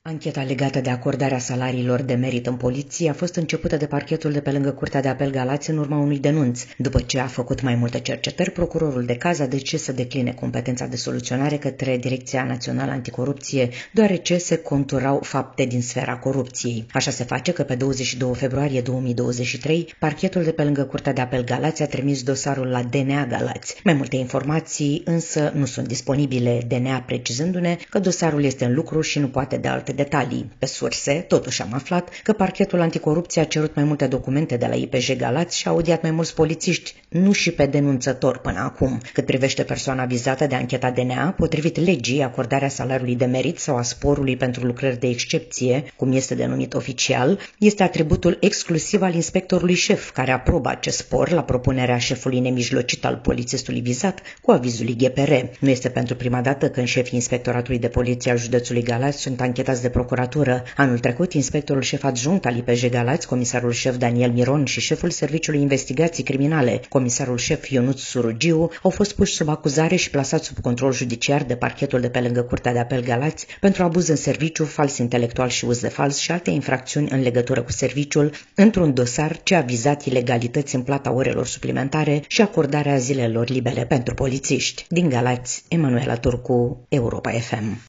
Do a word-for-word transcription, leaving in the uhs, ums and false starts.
Ancheta legată de acordarea salariilor de merit în poliție a fost începută de parchetul de pe lângă Curtea de Apel Galați în urma unui denunț. După ce a făcut mai multe cercetări, procurorul de caz a decis să decline competența de soluționare către Direcția Națională Anticorupție, deoarece se conturau fapte din sfera corupției. Așa se face că pe douăzeci și doi februarie două mii douăzeci și trei, parchetul de pe lângă Curtea de Apel Galați a trimis dosarul la D N A Galați. Mai multe informații însă nu sunt disponibile, D N A precizându-ne că dosarul este în lucru și nu poate da alte detalii. Pe surse, totuși am aflat că parchetul anticorupție a cerut mai multe documente de la I P J Galați și a audiat mai mulți polițiști, nu și pe denunțător până acum. Cât privește persoana vizată de ancheta D N A, potrivit legii, acordarea salariului de merit sau a sporului pentru lucrări de excepție, cum este denumit oficial, este atributul exclusiv al inspectorului șef, care aprobă acest spor la propunerea șefului nemijlocit al polițistului vizat cu avizul I G P R. Nu este pentru prima dată când șefii Inspectoratului de Poliție al județului Galați sunt anchetați de procuratură. Anul trecut, inspectorul șef adjunct al I P J Galați, comisarul șef Daniel Miron și șeful Serviciului Investigații Criminale, comisarul șef Ionuț Surugiu, au fost puși sub acuzare și plasați sub control judiciar de parchetul de pe lângă Curtea de Apel Galați pentru abuz în serviciu, fals intelectual și uz de fals și alte infracțiuni în legătură cu serviciul, într-un dosar ce a vizat ilegalități în plata orelor suplimentare și acordarea zilelor libere pentru polițiști. Din Galați, Emanuela Turcu, Europa F M.